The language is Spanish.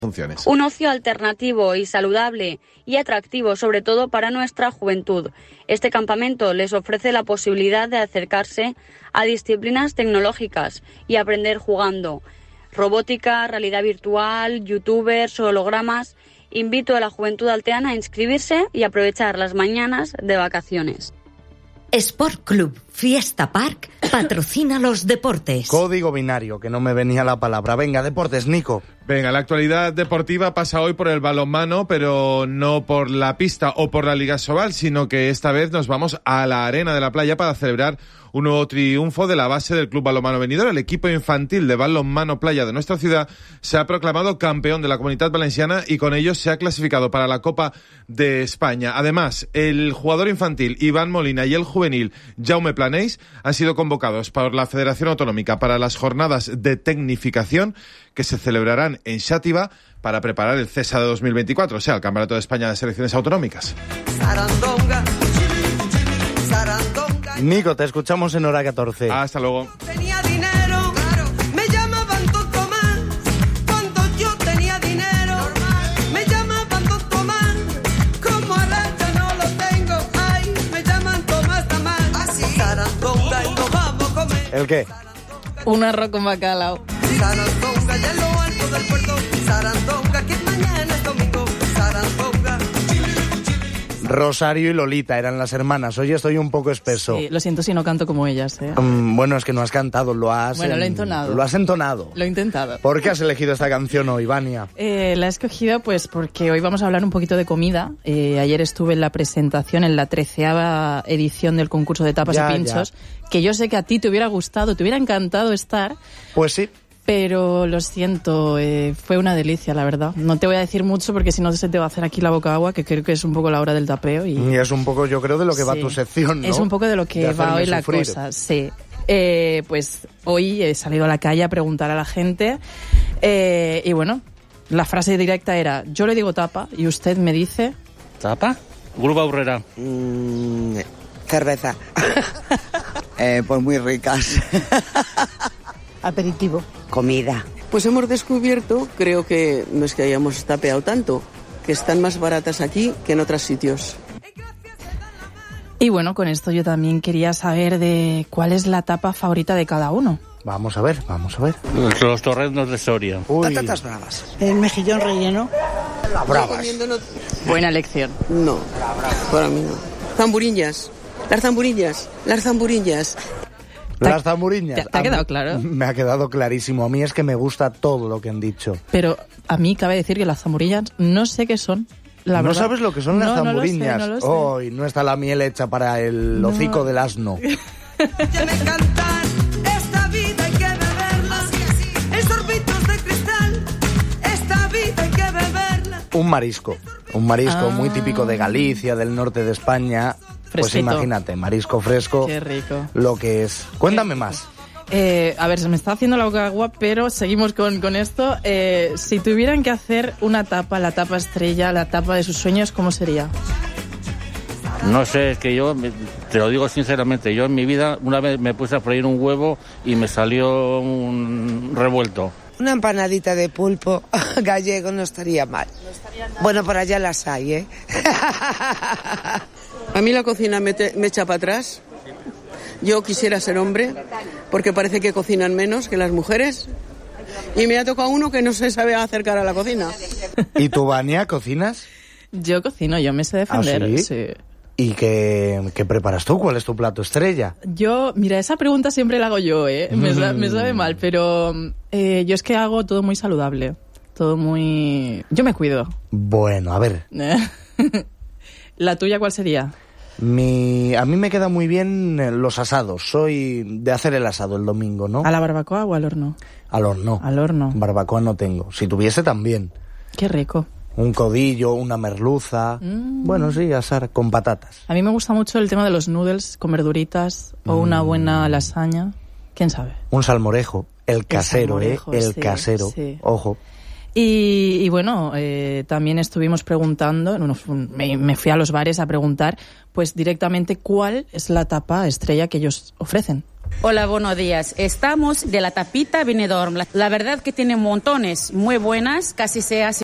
funciones. Un ocio alternativo y saludable y atractivo, sobre todo para nuestra juventud. Este campamento les ofrece la posibilidad de acercarse a disciplinas tecnológicas y aprender jugando. Robótica, realidad virtual, youtubers, hologramas. Invito a la juventud alteana a inscribirse y aprovechar las mañanas de vacaciones. Sport Club Fiesta Park patrocina los deportes. Código binario, que no me venía la palabra. Venga, deportes, Nico. Venga, la actualidad deportiva pasa hoy por el balonmano, pero no por la pista o por la Liga Sobal, sino que esta vez nos vamos a la Arena de la Playa para celebrar un nuevo triunfo de la base del Club Balonmano Benidorm. El equipo infantil de balonmano playa de nuestra ciudad se ha proclamado campeón de la Comunitat Valenciana y con ello se ha clasificado para la Copa de España. Además, el jugador infantil Iván Molina y el juvenil Jaume Planells han sido convocados por la Federación Autonómica para las jornadas de tecnificación que se celebrarán en Xàtiva para preparar el CESA de 2024, o sea, el Campeonato de España de Selecciones Autonómicas. Nico, te escuchamos en hora 14. Hasta luego. Tenía dinero, me llamaban Don Tomás. Cuando yo tenía dinero, me llamaban Don Tomás. Como ahora ya no lo tengo, ay, me llaman Tomás Tamás. Así, Sarandonga y nos vamos a comer. ¿El qué? Un arroz con bacalao. Sarandonga ya en lo alto del puerto. Sarandonga que mañana es domingo. Sarandonga. Rosario y Lolita eran las hermanas. Hoy estoy un poco espeso. Sí, lo siento si no canto como ellas, ¿eh? Bueno, es que no has cantado, lo has... Bueno, lo he entonado. Lo has entonado. Lo he intentado. ¿Por qué has elegido esta canción hoy, Vania? La he escogido pues porque hoy vamos a hablar un poquito de comida. Ayer estuve en la presentación, en la 13ª edición del concurso de tapas y pinchos, que yo sé que a ti te hubiera gustado, te hubiera encantado estar. Pues sí. Pero lo siento, fue una delicia, la verdad. No te voy a decir mucho porque si no se te va a hacer aquí la boca agua, que creo que es un poco la hora del tapeo. Y es un poco, yo creo, de lo que va tu sección, ¿no? Es un poco de lo que va hoy la cosa, sí. Pues hoy he salido a la calle a preguntar a la gente y bueno, la frase directa era, yo le digo tapa y usted me dice... ¿Tapa? Grupo Aurrera. Cerveza. Pues muy ricas. Aperitivo. Comida. Pues hemos descubierto, creo que no es que hayamos tapeado tanto, que están más baratas aquí que en otros sitios. Y bueno, con esto yo también quería saber de cuál es la tapa favorita de cada uno. Vamos a ver. Los torreznos de Soria. Patatas bravas. El mejillón relleno. Las bravas. Buena elección. No, para mí no. Zamburiñas. Las zamburiñas. Las zamburiñas. ¿Te ha quedado claro? Me ha quedado clarísimo. A mí es que me gusta todo lo que han dicho. Pero a mí cabe decir que las zamburiñas no sé qué son. ¿No verdad. Sabes lo que son las zamburiñas? No lo sé. Hoy no está la miel hecha para el hocico del asno. Ya me encantan, esta vida hay que beberla. En sorbitos de cristal, esta vida hay que beberla. Un marisco muy típico de Galicia, del norte de España. Fresquito. Pues imagínate, marisco fresco. Qué rico. Lo que es. Cuéntame más. A ver, se me está haciendo la boca agua, pero seguimos con esto. Si tuvieran que hacer una tapa, la tapa estrella, la tapa de sus sueños, ¿cómo sería? No sé, es que yo, te lo digo sinceramente, yo en mi vida una vez me puse a freír un huevo y me salió un revuelto. Una empanadita de pulpo gallego no estaría mal. Bueno, por allá las hay, ¿eh? A mí la cocina me echa para atrás. Yo quisiera ser hombre, porque parece que cocinan menos que las mujeres. Y me ha tocado uno que no se sabe acercar a la cocina. ¿Y tú, Vania, cocinas? Yo cocino, yo me sé defender. ¿Ah, sí? Sí. ¿Y qué preparas tú? ¿Cuál es tu plato estrella? Yo, mira, esa pregunta siempre la hago yo, ¿eh? Me sabe mal, pero yo es que hago todo muy saludable. Todo muy... Yo me cuido. Bueno, a ver. ¿La tuya cuál sería? A mí me queda muy bien los asados. Soy de hacer el asado el domingo, ¿no? ¿A la barbacoa o al horno? Al horno. Al horno. Barbacoa no tengo. Si tuviese también. Qué rico. Un codillo, una merluza. Bueno, sí, asar con patatas. A mí me gusta mucho el tema de los noodles con verduritas o una buena lasaña. ¿Quién sabe? Un salmorejo. El casero, El casero. Sí. Ojo. Y bueno, también estuvimos preguntando, me fui a los bares a preguntar, pues directamente cuál es la tapa estrella que ellos ofrecen. Hola, buenos días. Estamos de la tapita Benidorm. La verdad que tiene montones muy buenas, casi se hace